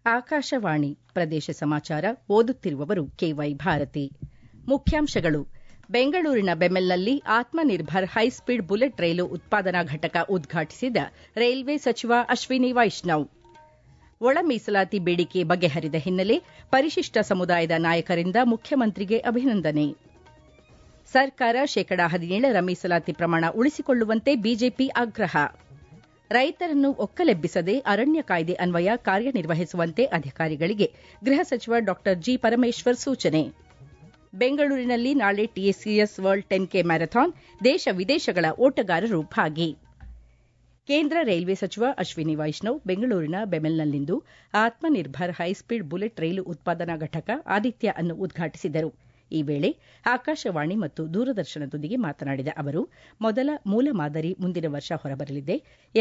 ಆಕಾಶವಾಣಿ ಪ್ರದೇಶ ಸಮಾಚಾರ ಓದುತ್ತಿರುವವರು ಕೆವೈ ಭಾರತಿ. ಮುಖ್ಯಾಂಶಗಳು. ಬೆಂಗಳೂರಿನ ಬೆಮೆಲ್ನಲ್ಲಿ ಆತ್ಮನಿರ್ಭರ್ ಹೈಸ್ಪೀಡ್ ಬುಲೆಟ್ ರೈಲು ಉತ್ಪಾದನಾ ಘಟಕ ಉದ್ಘಾಟಿಸಿದ ರೈಲ್ವೆ ಸಚಿವ ಅಶ್ವಿನಿ ವೈಷ್ಣವ್. ಒಳ ಮೀಸಲಾತಿ ಬೇಡಿಕೆ ಬಗೆಹರಿದ ಹಿನ್ನೆಲೆ ಪರಿಶಿಷ್ಟ ಸಮುದಾಯದ ನಾಯಕರಿಂದ ಮುಖ್ಯಮಂತ್ರಿಗೆ ಅಭಿನಂದನೆ. ಸರ್ಕಾರ ಶೇಕಡಾ 17ರ ಮೀಸಲಾತಿ ಪ್ರಮಾಣ ಉಳಿಸಿಕೊಳ್ಳುವಂತೆ ಬಿಜೆಪಿ ಆಗ್ರಹ. ರೈತರನ್ನು ಒಕ್ಕಲೆಬ್ಬಿಸದೆ ಅರಣ್ಯ ಕಾಯ್ದೆ ಅನ್ವಯ ಕಾರ್ಯನಿರ್ವಹಿಸುವಂತೆ ಅಧಿಕಾರಿಗಳಿಗೆ ಗೃಹ ಸಚಿವ ಡಾ ಜಿ. ಪರಮೇಶ್ವರ್ ಸೂಚನೆ. ಬೆಂಗಳೂರಿನಲ್ಲಿ ನಾಳೆ ಟಿಸಿಎಸ್ ವರ್ಲ್ಡ್ 10K ಮ್ಯಾರಥಾನ್, ದೇಶ ವಿದೇಶಗಳ ಓಟಗಾರರು ಭಾಗಿ. ಕೇಂದ್ರ ರೈಲ್ವೆ ಸಚಿವ ಅಶ್ವಿನಿ ವೈಷ್ಣವ್ ಬೆಂಗಳೂರಿನ ಬೆಮೆಲ್ನಲ್ಲಿಂದು ಆತ್ಮನಿರ್ಭರ್ ಹೈಸ್ಪೀಡ್ ಬುಲೆಟ್ ರೈಲು ಉತ್ಪಾದನಾ ಘಟಕ ಆದಿತ್ಯ ಅನ್ನು ಉದ್ಘಾಟಿಸಿದರು. ಈ ವೇಳೆ ಆಕಾಶವಾಣಿ ಮತ್ತು ದೂರದರ್ಶನದೊಂದಿಗೆ ಮಾತನಾಡಿದ ಅವರು, ಮೊದಲ ಮೂಲ ಮಾದರಿ ಮುಂದಿನ ವರ್ಷ ಹೊರಬರಲಿದೆ.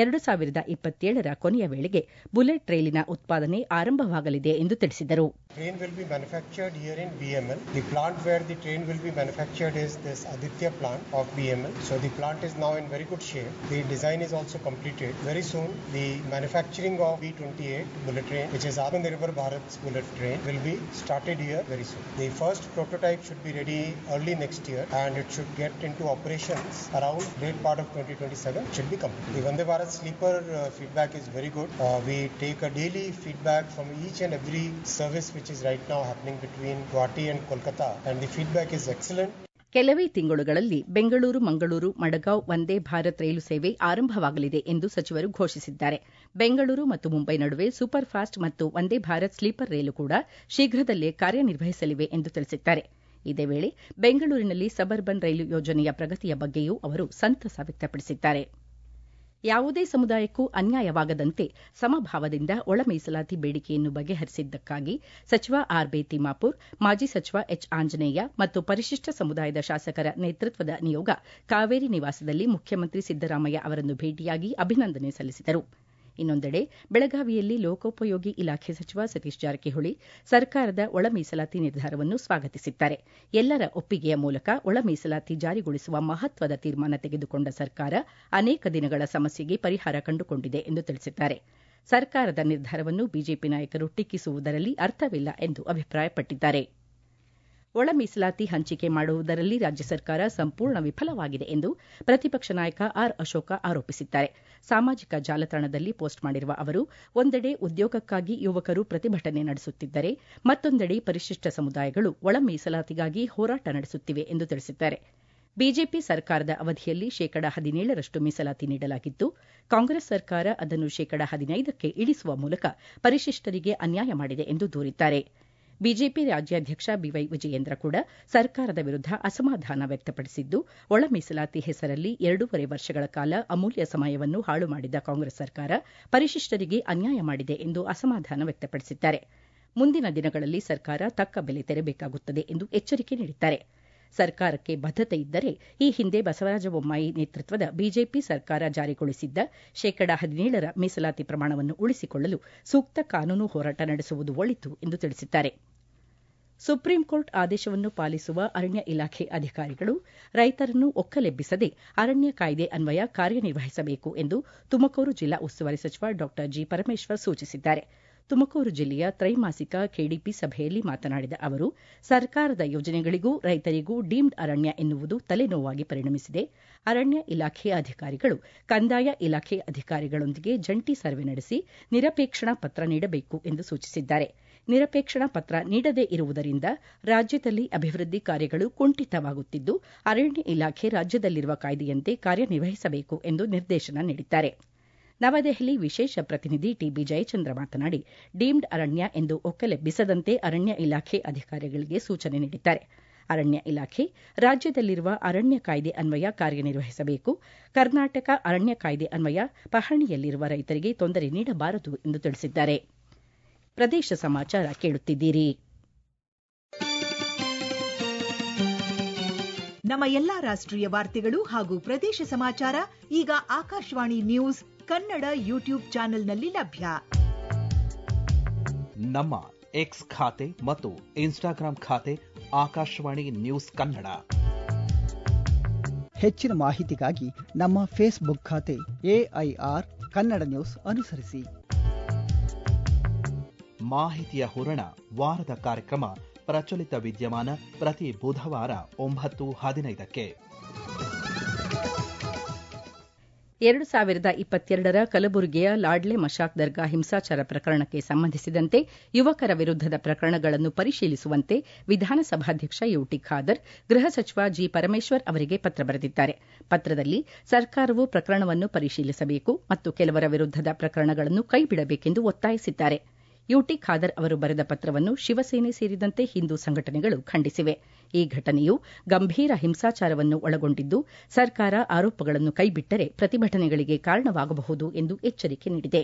2027ರ ಕೊನೆಯ ವೇಳೆಗೆ ಬುಲೆಟ್ ರೈಲಿನ ಉತ್ಪಾದನೆ ಆರಂಭವಾಗಲಿದೆ ಎಂದು ತಿಳಿಸಿದರು. Train will be manufactured here in BML. The plant where the train will be manufactured is this Aditya plant of BML. So the plant is now in very good shape. The design is also completed. Very soon the manufacturing of B28 bullet train, which is Atmanirbhar Bharat's bullet train, will be started here very soon. The first prototype should be ready early next year and it should get into operations around late part of 2027. It should be complete. The Vande Bharat sleeper feedback is very good. We take a daily feedback from each and every service which is right now happening between Guwahati and Kolkata, and the feedback is excellent. ಕೆಲವೇ ತಿಂಗಳುಗಳಲ್ಲಿ ಬೆಂಗಳೂರು ಮಂಗಳೂರು ಮಡಗಾಂವ್ ವಂದೇ ಭಾರತ್ ರೈಲು ಸೇವೆ ಆರಂಭವಾಗಲಿದೆ ಎಂದು ಸಚಿವರು ಘೋಷಿಸಿದ್ದಾರೆ. ಬೆಂಗಳೂರು ಮತ್ತು ಮುಂಬೈ ನಡುವೆ super fast ಮತ್ತು ವಂದೇ ಭಾರತ್ ಸ್ಲೀಪರ್ ರೈಲು ಕೂಡ ಶೀಘ್ರದಲ್ಲೇ ಕಾರ್ಯನಿರ್ವಹಿಸಲಿವೆ ಎಂದು ತಿಳಿಸಿದ್ದಾರೆ. ಇದೇ ವೇಳೆ ಬೆಂಗಳೂರಿನಲ್ಲಿ ಸಬರ್ಬನ್ ರೈಲು ಯೋಜನೆಯ ಪ್ರಗತಿಯ ಬಗ್ಗೆಯೂ ಅವರು ಸಂತಸ ವ್ಯಕ್ತಪಡಿಸಿದ್ದಾರೆ. ಯಾವುದೇ ಸಮುದಾಯಕ್ಕೂ ಅನ್ಯಾಯವಾಗದಂತೆ ಸಮಭಾವದಿಂದ ಒಳ ಮೀಸಲಾತಿ ಬೇಡಿಕೆಯನ್ನು ಬಗೆಹರಿಸಿದ್ದಕ್ಕಾಗಿ ಸಚಿವ ಆರ್.ಬಿ. ತಿಮ್ಮಾಪುರ್, ಮಾಜಿ ಸಚಿವ ಎಚ್. ಆಂಜನೇಯ ಮತ್ತು ಪರಿಶಿಷ್ಟ ಸಮುದಾಯದ ಶಾಸಕರ ನೇತೃತ್ವದ ನಿಯೋಗ ಕಾವೇರಿ ನಿವಾಸದಲ್ಲಿ ಮುಖ್ಯಮಂತ್ರಿ ಸಿದ್ದರಾಮಯ್ಯ ಅವರನ್ನು ಭೇಟಿಯಾಗಿ ಅಭಿನಂದನೆ ಸಲ್ಲಿಸಿದರು. ಇನ್ನೊಂದೆಡೆ ಬೆಳಗಾವಿಯಲ್ಲಿ ಲೋಕೋಪಯೋಗಿ ಇಲಾಖೆ ಸಚಿವ ಸತೀಶ್ ಜಾರಕಿಹೊಳಿ ಸರ್ಕಾರದ ಒಳ ಮೀಸಲಾತಿ ನಿರ್ಧಾರವನ್ನು ಸ್ವಾಗತಿಸಿದ್ದಾರೆ. ಎಲ್ಲರ ಒಪ್ಪಿಗೆಯ ಮೂಲಕ ಒಳ ಮೀಸಲಾತಿ ಜಾರಿಗೊಳಿಸುವ ಮಹತ್ವದ ತೀರ್ಮಾನ ತೆಗೆದುಕೊಂಡ ಸರ್ಕಾರ ಅನೇಕ ದಿನಗಳ ಸಮಸ್ಯೆಗೆ ಪರಿಹಾರ ಕಂಡುಕೊಂಡಿದೆ ಎಂದು ತಿಳಿಸಿದ್ದಾರೆ. ಸರ್ಕಾರದ ನಿರ್ಧಾರವನ್ನು ಬಿಜೆಪಿ ನಾಯಕರು ಟೀಕಿಸುವುದರಲ್ಲಿ ಅರ್ಥವಿಲ್ಲ ಎಂದು ಅಭಿಪ್ರಾಯಪಟ್ಟಿದ್ದಾರೆ. ಒಳ ಮೀಸಲಾತಿ ಹಂಚಿಕೆ ಮಾಡುವುದರಲ್ಲಿ ರಾಜ್ಯ ಸರ್ಕಾರ ಸಂಪೂರ್ಣ ವಿಫಲವಾಗಿದೆ ಎಂದು ಪ್ರತಿಪಕ್ಷ ನಾಯಕ ಆರ್. ಅಶೋಕ ಆರೋಪಿಸಿದ್ದಾರೆ. ಸಾಮಾಜಿಕ ಜಾಲತಾಣದಲ್ಲಿ ಪೋಸ್ಟ್ ಮಾಡಿರುವ ಅವರು, ಒಂದೆಡೆ ಉದ್ಯೋಗಕ್ಕಾಗಿ ಯುವಕರು ಪ್ರತಿಭಟನೆ ನಡೆಸುತ್ತಿದ್ದರೆ ಮತ್ತೊಂದೆಡೆ ಪರಿಶಿಷ್ಟ ಸಮುದಾಯಗಳು ಒಳ ಮೀಸಲಾತಿಗಾಗಿ ಹೋರಾಟ ನಡೆಸುತ್ತಿವೆ ಎಂದು ತಿಳಿಸಿದ್ದಾರೆ. ಬಿಜೆಪಿ ಸರ್ಕಾರದ ಅವಧಿಯಲ್ಲಿ ಶೇಕಡಾ 17ರಷ್ಟು ಮೀಸಲಾತಿ ನೀಡಲಾಗಿದ್ದು, ಕಾಂಗ್ರೆಸ್ ಸರ್ಕಾರ ಅದನ್ನು ಶೇಕಡಾ 15ಕ್ಕೆ ಇಳಿಸುವ ಮೂಲಕ ಪರಿಶಿಷ್ಟರಿಗೆ ಅನ್ಯಾಯ ಮಾಡಿದೆ ಎಂದು ದೂರಿದ್ದಾರೆ. ಬಿಜೆಪಿ ರಾಜ್ಯಾಧ್ಯಕ್ಷ ಬಿವೈ ವಿಜಯೇಂದ್ರ ಕೂಡ ಸರ್ಕಾರದ ವಿರುದ್ಧ ಅಸಮಾಧಾನ ವ್ಯಕ್ತಪಡಿಸಿದ್ದು, ಒಳ ಮೀಸಲಾತಿ ಹೆಸರಲ್ಲಿ 2.5 ವರ್ಷಗಳ ಕಾಲ ಅಮೂಲ್ಯ ಸಮಯವನ್ನು ಹಾಳು ಮಾಡಿದ ಕಾಂಗ್ರೆಸ್ ಸರ್ಕಾರ ಪರಿಶಿಷ್ಟರಿಗೆ ಅನ್ಯಾಯ ಮಾಡಿದೆ ಎಂದು ಅಸಮಾಧಾನ ವ್ಯಕ್ತಪಡಿಸಿದ್ದಾರೆ. ಮುಂದಿನ ದಿನಗಳಲ್ಲಿ ಸರ್ಕಾರ ತಕ್ಕ ಬೆಲೆ ತೆರಬೇಕಾಗುತ್ತದೆ ಎಂದು ಎಚ್ಚರಿಕೆ ನೀಡಿದ್ದಾರೆ. ಸರ್ಕಾರಕ್ಕೆ ಬದ್ಧತೆ ಇದ್ದರೆ ಈ ಹಿಂದೆ ಬಸವರಾಜ ಬೊಮ್ಮಾಯಿ ನೇತೃತ್ವದ ಬಿಜೆಪಿ ಸರ್ಕಾರ ಜಾರಿಗೊಳಿಸಿದ್ದ ಶೇಕಡಾ 17ರ ಮೀಸಲಾತಿ ಪ್ರಮಾಣವನ್ನು ಉಳಿಸಿಕೊಳ್ಳಲು ಸೂಕ್ತ ಕಾನೂನು ಹೋರಾಟ ನಡೆಸುವುದು ಒಳಿತು ಎಂದು ತಿಳಿಸಿದ್ದಾರೆ. ಸುಪ್ರೀಂ ಕೋರ್ಟ್ ಆದೇಶವನ್ನು ಪಾಲಿಸುವ ಅರಣ್ಯ ಇಲಾಖೆ ಅಧಿಕಾರಿಗಳು ರೈತರನ್ನು ಒಕ್ಕಲೆಬ್ಬಿಸದೆ ಅರಣ್ಯ ಕಾಯ್ದೆ ಅನ್ವಯ ಕಾರ್ಯನಿರ್ವಹಿಸಬೇಕು ಎಂದು ತುಮಕೂರು ಜಿಲ್ಲಾ ಉಸ್ತುವಾರಿ ಸಚಿವ ಡಾ ಜಿ. ಪರಮೇಶ್ವರ್ ಸೂಚಿಸಿದ್ದಾರೆ. ತುಮಕೂರು ಜಿಲ್ಲೆಯ ತ್ರೈಮಾಸಿಕ ಕೆಡಿಪಿ ಸಭೆಯಲ್ಲಿ ಮಾತನಾಡಿದ ಅವರು, ಸರ್ಕಾರದ ಯೋಜನೆಗಳಿಗೂ ರೈತರಿಗೂ ಡೀಮ್ಡ್ ಅರಣ್ಯ ಎನ್ನುವುದು ತಲೆನೋವಾಗಿ ಪರಿಣಮಿಸಿದೆ. ಅರಣ್ಯ ಇಲಾಖೆ ಅಧಿಕಾರಿಗಳು ಕಂದಾಯ ಇಲಾಖೆ ಅಧಿಕಾರಿಗಳೊಂದಿಗೆ ಜಂಟಿ ಸರ್ವೆ ನಡೆಸಿ ನಿರಪೇಕ್ಷಣಾ ಪತ್ರ ನೀಡಬೇಕು ಎಂದು ಸೂಚಿಸಿದ್ದಾರೆ. ನಿರಪೇಕ್ಷಣಾ ಪತ್ರ ನೀಡದೇ ಇರುವುದರಿಂದ ರಾಜ್ಯದಲ್ಲಿ ಅಭಿವೃದ್ಧಿ ಕಾರ್ಯಗಳು ಕುಂಠಿತವಾಗುತ್ತಿದ್ದು, ಅರಣ್ಯ ಇಲಾಖೆ ರಾಜ್ಯದಲ್ಲಿರುವ ಕಾಯ್ದೆಯಂತೆ ಕಾರ್ಯನಿರ್ವಹಿಸಬೇಕು ಎಂದು ನಿರ್ದೇಶನ ನೀಡಿದ್ದಾರೆ. ನವದೆಹಲಿ ವಿಶೇಷ ಪ್ರತಿನಿಧಿ ಟಿಬಿ ಜಯಚಂದ್ರ ಮಾತನಾಡಿ, ಡೀಮ್ಡ್ ಅರಣ್ಯ ಎಂದು ಒಕ್ಕಲೆಬ್ಬಿಸದಂತೆ ಅರಣ್ಯ ಇಲಾಖೆ ಅಧಿಕಾರಿಗಳಿಗೆ ಸೂಚನೆ ನೀಡಿದ್ದಾರೆ. ಅರಣ್ಯ ಇಲಾಖೆ ರಾಜ್ಯದಲ್ಲಿರುವ ಅರಣ್ಯ ಕಾಯ್ದೆ ಅನ್ವಯ ಕಾರ್ಯನಿರ್ವಹಿಸಬೇಕು. ಕರ್ನಾಟಕ ಅರಣ್ಯ ಕಾಯ್ದೆ ಅನ್ವಯ ಪಹಣಿಯಲ್ಲಿರುವ ರೈತರಿಗೆ ತೊಂದರೆ ನೀಡಬಾರದು ಎಂದು ತಿಳಿಸಿದ್ದಾರೆ. ಪ್ರದೇಶ ಸಮಾಚಾರ ಕೇಳುತ್ತಿದ್ದೀರಿ. ನಮ್ಮ ಎಲ್ಲಾ ರಾಷ್ಟ್ರೀಯ ವಾರ್ತೆಗಳು ಹಾಗೂ ಪ್ರದೇಶ ಸಮಾಚಾರ ಈಗ ಆಕಾಶವಾಣಿ ನ್ಯೂಸ್ ಕನ್ನಡ ಯೂಟ್ಯೂಬ್ ಚಾನೆಲ್ನಲ್ಲಿ ಲಭ್ಯ. ನಮ್ಮ ಎಕ್ಸ್ ಖಾತೆ ಮತ್ತು ಇನ್ಸ್ಟಾಗ್ರಾಂ ಖಾತೆ ಆಕಾಶವಾಣಿ ನ್ಯೂಸ್ ಕನ್ನಡ. ಹೆಚ್ಚಿನ ಮಾಹಿತಿಗಾಗಿ ನಮ್ಮ ಫೇಸ್ಬುಕ್ ಖಾತೆ AIR ಕನ್ನಡ ನ್ಯೂಸ್ ಅನುಸರಿಸಿ. ಮಾಹಿತಿಯ ಹೂರಣ ವಾರದ ಕಾರ್ಯಕ್ರಮ ಪ್ರಚಲಿತ ವಿದ್ಯಮಾನ ಪ್ರತಿ ಬುಧವಾರ 9:15ಕ್ಕೆ. 2022ರ ಕಲಬುರಗಿಯ ಲಾಡ್ಲೆ ಮಶಾಕ್ ದರ್ಗಾ ಹಿಂಸಾಚಾರ ಪ್ರಕರಣಕ್ಕೆ ಸಂಬಂಧಿಸಿದಂತೆ ಯುವಕರ ವಿರುದ್ದದ ಪ್ರಕರಣಗಳನ್ನು ಪರಿಶೀಲಿಸುವಂತೆ ವಿಧಾನಸಭಾಧ್ಯಕ್ಷ ಯುಟಿ ಖಾದರ್ ಗೃಹ ಸಚಿವ ಜಿ ಪರಮೇಶ್ವರ್ ಅವರಿಗೆ ಪತ್ರ ಬರೆದಿದ್ದಾರೆ. ಪತ್ರದಲ್ಲಿ ಸರ್ಕಾರವು ಪ್ರಕರಣವನ್ನು ಪರಿಶೀಲಿಸಬೇಕು ಮತ್ತು ಕೆಲವರ ವಿರುದ್ದದ ಪ್ರಕರಣಗಳನ್ನು ಕೈಬಿಡಬೇಕೆಂದು ಒತ್ತಾಯಿಸಿದ್ದಾರೆ. ಯುಟಿ ಖಾದರ್ ಅವರು ಬರೆದ ಪತ್ರವನ್ನು ಶಿವಸೇನೆ ಸೇರಿದಂತೆ ಹಿಂದೂ ಸಂಘಟನೆಗಳು ಖಂಡಿಸಿವೆ. ಈ ಘಟನೆಯು ಗಂಭೀರ ಹಿಂಸಾಚಾರವನ್ನು ಒಳಗೊಂಡಿದ್ದು, ಸರ್ಕಾರ ಆರೋಪಗಳನ್ನು ಕೈಬಿಟ್ಟರೆ ಪ್ರತಿಭಟನೆಗಳಿಗೆ ಕಾರಣವಾಗಬಹುದು ಎಂದು ಎಚ್ಚರಿಕೆ ನೀಡಿದೆ.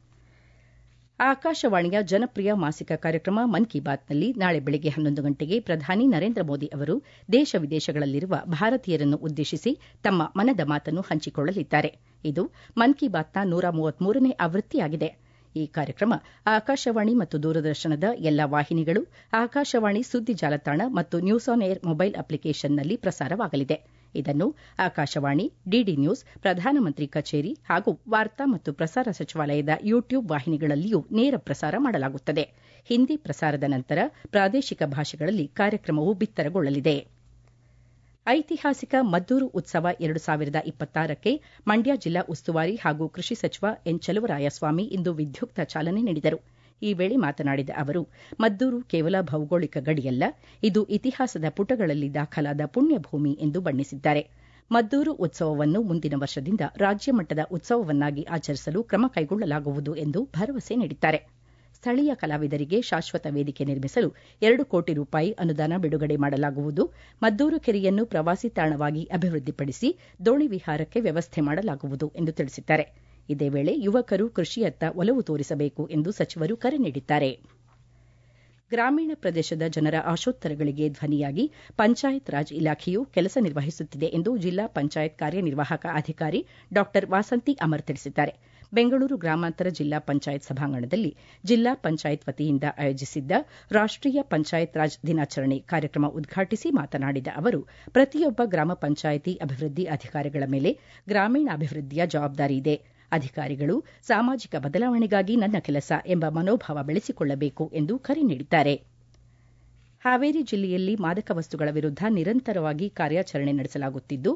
ಆಕಾಶವಾಣಿಯ ಜನಪ್ರಿಯ ಮಾಸಿಕ ಕಾರ್ಯಕ್ರಮ ಮನ್ ಕಿ ಬಾತ್ನಲ್ಲಿ ನಾಳೆ ಬೆಳಗ್ಗೆ 11 ಗಂಟೆಗೆ ಪ್ರಧಾನಿ ನರೇಂದ್ರ ಮೋದಿ ಅವರು ದೇಶ ವಿದೇಶಗಳಲ್ಲಿರುವ ಭಾರತೀಯರನ್ನು ಉದ್ದೇಶಿಸಿ ತಮ್ಮ ಮನದ ಮಾತನ್ನು ಹಂಚಿಕೊಳ್ಳಲಿದ್ದಾರೆ. ಇದು ಮನ್ ಕಿ ಬಾತ್ನ 133ನೇ ಆವೃತ್ತಿಯಾಗಿದೆ. ಈ ಕಾರ್ಯಕ್ರಮ ಆಕಾಶವಾಣಿ ಮತ್ತು ದೂರದರ್ಶನದ ಎಲ್ಲಾ ವಾಹಿನಿಗಳು, ಆಕಾಶವಾಣಿ ಸುದ್ದಿ ಜಾಲತಾಣ ಮತ್ತು ನ್ಯೂಸ್ ಆನ್ ಏರ್ ಮೊಬೈಲ್ ಅಪ್ಲಿಕೇಶನ್ನಲ್ಲಿ ಪ್ರಸಾರವಾಗಲಿದೆ. ಇದನ್ನು ಆಕಾಶವಾಣಿ, ಡಿಡಿ ನ್ಯೂಸ್, ಪ್ರಧಾನಮಂತ್ರಿ ಕಚೇರಿ ಹಾಗೂ ವಾರ್ತಾ ಮತ್ತು ಪ್ರಸಾರ ಸಚಿವಾಲಯದ ಯೂಟ್ಯೂಬ್ ವಾಹಿನಿಗಳಲ್ಲಿಯೂ ನೇರ ಪ್ರಸಾರ ಮಾಡಲಾಗುತ್ತದೆ. ಹಿಂದಿ ಪ್ರಸಾರದ ನಂತರ ಪ್ರಾದೇಶಿಕ ಭಾಷೆಗಳಲ್ಲಿ ಕಾರ್ಯಕ್ರಮವು ಬಿತ್ತರಗೊಳ್ಳಲಿದೆ. ಐತಿಹಾಸಿಕ ಮದ್ದೂರು ಉತ್ಸವ 2026ಕ್ಕೆ ಮಂಡ್ಯ ಜಿಲ್ಲಾ ಉಸ್ತುವಾರಿ ಹಾಗೂ ಕೃಷಿ ಸಚಿವ ಎನ್ ಚಲುವರಾಯಸ್ವಾಮಿ ಇಂದು ವಿದ್ಯುಕ್ತ ಚಾಲನೆ ನೀಡಿದರು. ಈ ವೇಳೆ ಮಾತನಾಡಿದ ಅವರು, ಮದ್ದೂರು ಕೇವಲ ಭೌಗೋಳಿಕ ಗಡಿಯಲ್ಲ, ಇದು ಇತಿಹಾಸದ ಪುಟಗಳಲ್ಲಿ ದಾಖಲಾದ ಪುಣ್ಯಭೂಮಿ ಎಂದು ಬಣ್ಣಿಸಿದ್ದಾರೆ. ಮದ್ದೂರು ಉತ್ಸವವನ್ನು ಮುಂದಿನ ವರ್ಷದಿಂದ ರಾಜ್ಯ ಮಟ್ಟದ ಉತ್ಸವವನ್ನಾಗಿ ಆಚರಿಸಲು ಕ್ರಮ ಕೈಗೊಳ್ಳಲಾಗುವುದು ಎಂದು ಭರವಸೆ ನೀಡಿದ್ದಾರೆ. ಸ್ಥಳೀಯ ಕಲಾವಿದರಿಗೆ ಶಾಶ್ವತ ವೇದಿಕೆ ನಿರ್ಮಿಸಲು 2 ಕೋಟಿ ರೂಪಾಯಿ ಅನುದಾನ ಬಿಡುಗಡೆ ಮಾಡಲಾಗುವುದು. ಮದ್ದೂರು ಕೆರೆಯನ್ನು ಪ್ರವಾಸಿ ತಾಣವಾಗಿ ಅಭಿವೃದ್ಧಿಪಡಿಸಿ ದೋಣಿ ವಿಹಾರಕ್ಕೆ ವ್ಯವಸ್ಥೆ ಮಾಡಲಾಗುವುದು ಎಂದು ತಿಳಿಸಿದ್ದಾರೆ. ಇದೇ ವೇಳೆ ಯುವಕರು ಕೃಷಿಯತ್ತ ಒಲವು ತೋರಿಸಬೇಕು ಎಂದು ಸಚಿವರು ಕರೆ ನೀಡಿದ್ದಾರೆ. ಗ್ರಾಮೀಣ ಪ್ರದೇಶದ ಜನರ ಆಶೋತ್ತರಗಳಿಗೆ ಧ್ವನಿಯಾಗಿ ಪಂಚಾಯತ್ ರಾಜ್ ಇಲಾಖೆಯು ಕೆಲಸ ನಿರ್ವಹಿಸುತ್ತಿದೆ ಎಂದು ಜಿಲ್ಲಾ ಪಂಚಾಯತ್ ಕಾರ್ಯನಿರ್ವಾಹಕ ಅಧಿಕಾರಿ ಡಾ ವಾಸಂತಿ ಅಮರ್ ತಿಳಿಸಿದ್ದಾರೆ. ಬೆಂಗಳೂರು ಗ್ರಾಮಾಂತರ ಜಿಲ್ಲಾ ಪಂಚಾಯತ್ ಸಭಾಂಗಣದಲ್ಲಿ ಜಿಲ್ಲಾ ಪಂಚಾಯತ್ ವತಿಯಿಂದ ಆಯೋಜಿಸಿದ್ದ ರಾಷ್ಟೀಯ ಪಂಚಾಯತ್ ರಾಜ್ ದಿನಾಚರಣೆ ಕಾರ್ಯಕ್ರಮ ಉದ್ಘಾಟಿಸಿ ಮಾತನಾಡಿದ ಅವರು, ಪ್ರತಿಯೊಬ್ಬ ಗ್ರಾಮ ಪಂಚಾಯಿತಿ ಅಭಿವೃದ್ಧಿ ಅಧಿಕಾರಿಗಳ ಮೇಲೆ ಗ್ರಾಮೀಣಾಭಿವೃದ್ಧಿಯ ಜವಾಬ್ದಾರಿ ಇದೆ. ಅಧಿಕಾರಿಗಳು ಸಾಮಾಜಿಕ ಬದಲಾವಣೆಗಾಗಿ ನನ್ನ ಕೆಲಸ ಎಂಬ ಮನೋಭಾವ ಬೆಳೆಸಿಕೊಳ್ಳಬೇಕು ಎಂದು ಕರೆ ನೀಡಿದ್ದಾರೆ. ಹಾವೇರಿ ಜಿಲ್ಲೆಯಲ್ಲಿ ಮಾದಕ ವಸ್ತುಗಳ ವಿರುದ್ಧ ನಿರಂತರವಾಗಿ ಕಾರ್ಯಾಚರಣೆ ನಡೆಸಲಾಗುತ್ತಿದ್ದು,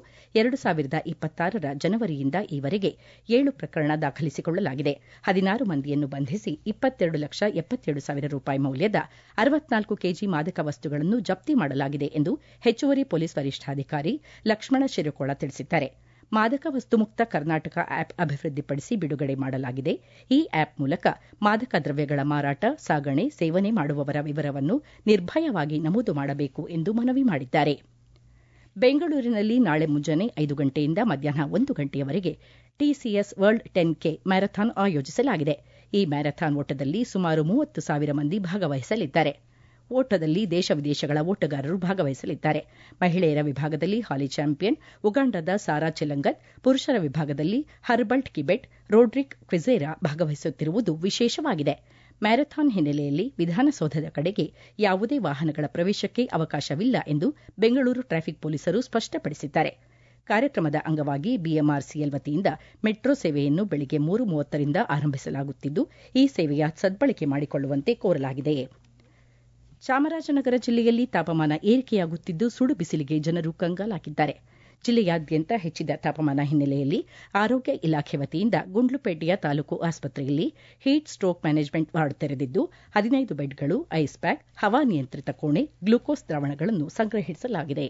2026ರ ಜನವರಿಯಿಂದ ಈವರೆಗೆ 7 ಪ್ರಕರಣ ದಾಖಲಿಸಿಕೊಳ್ಳಲಾಗಿದೆ. 16 ಮಂದಿಯನ್ನು ಬಂಧಿಸಿ 22,77,000 ರೂಪಾಯಿ ಮೌಲ್ಯದ 64 ಕೆಜಿ ಮಾದಕ ವಸ್ತುಗಳನ್ನು ಜಪ್ತಿ ಮಾಡಲಾಗಿದೆ ಎಂದು ಹೆಚ್ಚುವರಿ ಪೊಲೀಸ್ ವರಿಷ್ಠಾಧಿಕಾರಿ ಲಕ್ಷ್ಮಣ ಶಿರಕೋಳ ತಿಳಿಸಿದ್ದಾರೆ. ಮಾದಕ ವಸ್ತು ಮುಕ್ತ ಕರ್ನಾಟಕ ಆಪ್ ಅಭಿವೃದ್ಧಿಪಡಿಸಿ ಬಿಡುಗಡೆ ಮಾಡಲಾಗಿದೆ. ಈ ಆಪ್ ಮೂಲಕ ಮಾದಕ ದ್ರವ್ಯಗಳ ಮಾರಾಟ, ಸಾಗಣೆ, ಸೇವನೆ ಮಾಡುವವರ ವಿವರವನ್ನು ನಿರ್ಭಯವಾಗಿ ನಮೂದು ಮಾಡಬೇಕು ಎಂದು ಮನವಿ ಮಾಡಿದ್ದಾರೆ. ಬೆಂಗಳೂರಿನಲ್ಲಿ ನಾಳೆ ಮುಂಜಾನೆ 5 ಗಂಟೆಯಿಂದ ಮಧ್ಯಾಹ್ನ 1 ಗಂಟೆಯವರೆಗೆ ಟಿಸಿಎಸ್ ವರ್ಲ್ಡ್ 10K ಮ್ಯಾರಥಾನ್ ಆಯೋಜಿಸಲಾಗಿದೆ. ಈ ಮ್ಯಾರಥಾನ್ ಓಟದಲ್ಲಿ ಸುಮಾರು 30,000 ಮಂದಿ ಭಾಗವಹಿಸಲಿದ್ದಾರೆ. ಓಟದಲ್ಲಿ ದೇಶ ವಿದೇಶಗಳ ಓಟಗಾರರು ಭಾಗವಹಿಸಲಿದ್ದಾರೆ. ಮಹಿಳೆಯರ ವಿಭಾಗದಲ್ಲಿ ಹಾಲಿ ಚಾಂಪಿಯನ್ ಉಗಾಂಡದ ಸಾರಾ ಚೆಲಂಗತ್, ಪುರುಷರ ವಿಭಾಗದಲ್ಲಿ ಹರ್ಬಲ್ಟ್ ಕಿಬೆಟ್, ರೋಡ್ರಿಕ್ ಕ್ವಿಜೇರಾ ಭಾಗವಹಿಸುತ್ತಿರುವುದು ವಿಶೇಷವಾಗಿದೆ. ಮ್ಯಾರಥಾನ್ ಹಿನ್ನೆಲೆಯಲ್ಲಿ ವಿಧಾನಸೌಧದ ಕಡೆಗೆ ಯಾವುದೇ ವಾಹನಗಳ ಪ್ರವೇಶಕ್ಕೆ ಅವಕಾಶವಿಲ್ಲ ಎಂದು ಬೆಂಗಳೂರು ಟ್ರಾಫಿಕ್ ಪೊಲೀಸರು ಸ್ಪಷ್ಟಪಡಿಸಿದ್ದಾರೆ. ಕಾರ್ಯಕ್ರಮದ ಅಂಗವಾಗಿ ಬಿಎಂಆರ್ಸಿಎಲ್ ವತಿಯಿಂದ ಮೆಟ್ರೋ ಸೇವೆಯನ್ನು ಬೆಳಗ್ಗೆ 3:30ರಿಂದ ಆರಂಭಿಸಲಾಗುತ್ತಿದ್ದು, ಈ ಸೇವೆಯ ಸದ್ಬಳಕೆ ಮಾಡಿಕೊಳ್ಳುವಂತೆ ಕೋರಲಾಗಿದೆ. ಚಾಮರಾಜನಗರ ಜಿಲ್ಲೆಯಲ್ಲಿ ತಾಪಮಾನ ಏರಿಕೆಯಾಗುತ್ತಿದ್ದು, ಸುಡು ಬಿಸಿಲಿಗೆ ಜನರು ಕಂಗಾಲಾಗಿದ್ದಾರೆ. ಜಿಲ್ಲೆಯಾದ್ಯಂತ ಹೆಚ್ಚಿದ ತಾಪಮಾನ ಹಿನ್ನೆಲೆಯಲ್ಲಿ ಆರೋಗ್ಯ ಇಲಾಖೆ ವತಿಯಿಂದ ಗುಂಡ್ಲುಪೇಟೆಯ ತಾಲೂಕು ಆಸ್ಪತ್ರೆಯಲ್ಲಿ ಹೀಟ್ ಸ್ಟ್ರೋಕ್ ಮ್ಯಾನೇಜ್ಮೆಂಟ್ ವಾರ್ಡ್ ತೆರೆದಿದ್ದು, 15 ಬೆಡ್ಗಳು, ಐಸ್ ಪ್ಯಾಕ್, ಹವಾನಿಯಂತ್ರಿತ ಕೋಣೆ, ಗ್ಲೂಕೋಸ್ ದ್ರಾವಣಗಳನ್ನು ಸಂಗ್ರಹಿಸಲಾಗಿದೆ.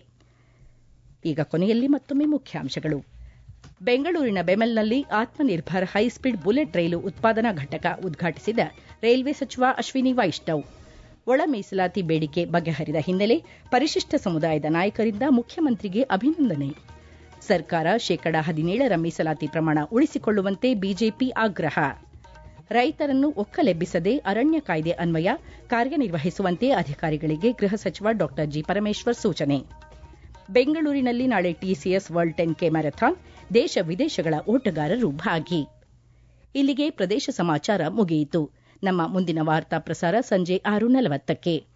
ಈಗ ಕೊನೆಯಲ್ಲಿ ಮತ್ತೊಮ್ಮೆ ಮುಖ್ಯಾಂಶಗಳು. ಬೆಂಗಳೂರಿನ ಬೆಮೆಲ್ನಲ್ಲಿ ಆತ್ಮನಿರ್ಭರ್ ಹೈಸ್ಪೀಡ್ ಬುಲೆಟ್ ರೈಲು ಉತ್ಪಾದನಾ ಘಟಕ ಉದ್ಘಾಟಿಸಿದ ರೈಲ್ವೆ ಸಚಿವ ಅಶ್ವಿನಿ ವೈಷ್ಣವ್. ಒಳ ಮೀಸಲಾತಿ ಬೇಡಿಕೆ ಬಗೆಹರಿದ ಹಿನ್ನೆಲೆ ಪರಿಶಿಷ್ಟ ಸಮುದಾಯದ ನಾಯಕರಿಂದ ಮುಖ್ಯಮಂತ್ರಿಗೆ ಅಭಿನಂದನೆ. ಸರ್ಕಾರ ಶೇಕಡಾ 17ರ ಮೀಸಲಾತಿ ಪ್ರಮಾಣ ಉಳಿಸಿಕೊಳ್ಳುವಂತೆ ಬಿಜೆಪಿ ಆಗ್ರಹ. ರೈತರನ್ನು ಒಕ್ಕಲೆಬ್ಬಿಸದೆ ಅರಣ್ಯ ಕಾಯ್ದೆ ಅನ್ವಯ ಕಾರ್ಯನಿರ್ವಹಿಸುವಂತೆ ಅಧಿಕಾರಿಗಳಿಗೆ ಗೃಹ ಸಚಿವ ಡಾ ಜಿ ಪರಮೇಶ್ವರ್ ಸೂಚನೆ. ಬೆಂಗಳೂರಿನಲ್ಲಿ ನಾಳೆ ಟಿಸಿಎಸ್ ವರ್ಲ್ಡ್ 10K ಮ್ಯಾರಥಾನ್, ದೇಶ ವಿದೇಶಗಳ ಓಟಗಾರರು ಭಾಗಿ. ಇಲ್ಲಿಗೆ ಪ್ರದೇಶ ಸಮಾಚಾರ ಮುಗಿಯಿತು. ನಮ್ಮ ಮುಂದಿನ ವಾರ್ತಾ ಪ್ರಸಾರ ಸಂಜೆ 6:40ಕ್ಕೆ.